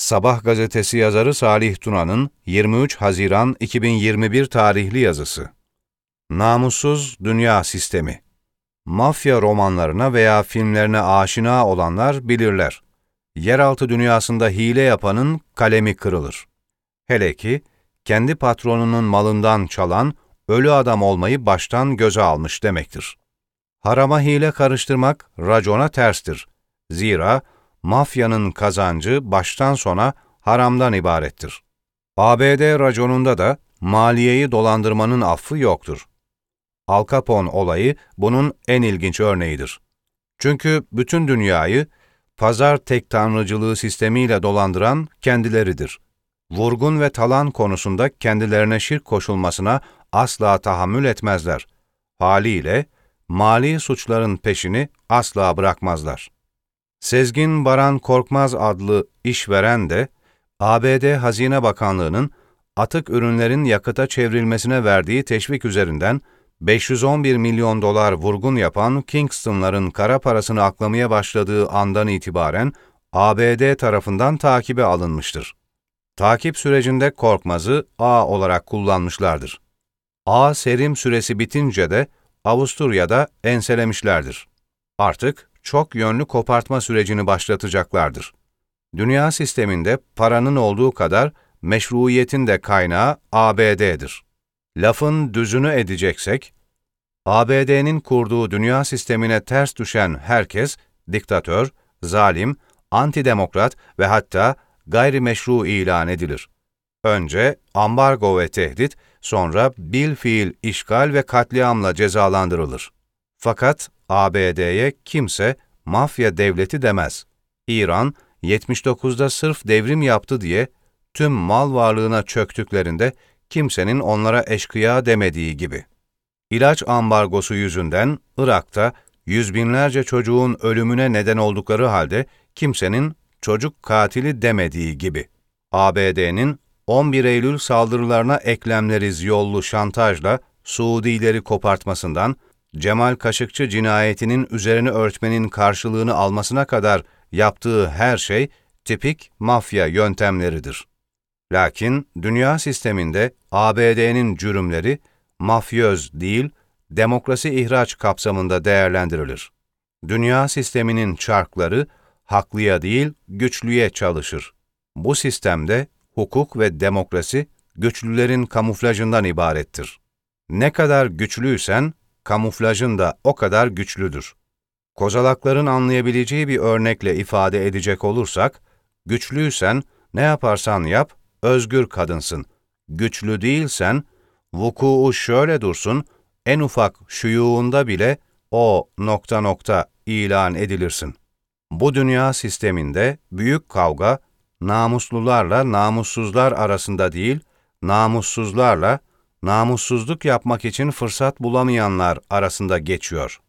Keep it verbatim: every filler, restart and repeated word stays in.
Sabah gazetesi yazarı Salih Tuna'nın yirmi üç Haziran iki bin yirmi bir tarihli yazısı. Namussuz dünya sistemi. Mafya romanlarına veya filmlerine aşina olanlar bilirler. Yeraltı dünyasında hile yapanın kalemi kırılır. Hele ki kendi patronunun malından çalan ölü adam olmayı baştan göze almış demektir. Harama hile karıştırmak racona terstir. Zira mafyanın kazancı baştan sona haramdan ibarettir. A B D raconunda da maliyeyi dolandırmanın affı yoktur. Al Capone olayı bunun en ilginç örneğidir. Çünkü bütün dünyayı pazar tek tanrıcılığı sistemiyle dolandıran kendileridir. Vurgun ve talan konusunda kendilerine şirk koşulmasına asla tahammül etmezler. Haliyle mali suçların peşini asla bırakmazlar. Sezgin Baran Korkmaz adlı işveren de A B D Hazine Bakanlığı'nın atık ürünlerin yakıta çevrilmesine verdiği teşvik üzerinden beş yüz on bir milyon dolar vurgun yapan Kingston'ların kara parasını aklamaya başladığı andan itibaren A B D tarafından takibe alınmıştır. Takip sürecinde Korkmaz'ı A olarak kullanmışlardır. A serim süresi bitince de Avusturya'da enselemişlerdir. Artık çok yönlü kopartma sürecini başlatacaklardır. Dünya sisteminde paranın olduğu kadar meşruiyetin de kaynağı A B D'dir. Lafın düzünü edeceksek, A B D'nin kurduğu dünya sistemine ters düşen herkes, diktatör, zalim, antidemokrat ve hatta gayrimeşru ilan edilir. Önce ambargo ve tehdit, sonra bilfiil işgal ve katliamla cezalandırılır. Fakat A B D'ye kimse mafya devleti demez. İran, yetmiş dokuzda sırf devrim yaptı diye tüm mal varlığına çöktüklerinde kimsenin onlara eşkıya demediği gibi. İlaç ambargosu yüzünden Irak'ta yüz binlerce çocuğun ölümüne neden oldukları halde kimsenin çocuk katili demediği gibi. A B D'nin on bir Eylül saldırılarına eklemleriz yollu şantajla Suudileri kopartmasından, Cemal Kaşıkçı cinayetinin üzerini örtmenin karşılığını almasına kadar yaptığı her şey tipik mafya yöntemleridir. Lakin dünya sisteminde A B D'nin cürümleri mafyöz değil, demokrasi ihraç kapsamında değerlendirilir. Dünya sisteminin çarkları haklıya değil, güçlüye çalışır. Bu sistemde hukuk ve demokrasi güçlülerin kamuflajından ibarettir. Ne kadar güçlüysen, kamuflajın da o kadar güçlüdür. Kozalakların anlayabileceği bir örnekle ifade edecek olursak, güçlüysen ne yaparsan yap, özgür kadınsın. Güçlü değilsen, vukuu şöyle dursun, en ufak şuyuğunda bile o nokta nokta ilan edilirsin. Bu dünya sisteminde büyük kavga, namuslularla namussuzlar arasında değil, namussuzlarla namussuzluk yapmak için fırsat bulamayanlar arasında geçiyor.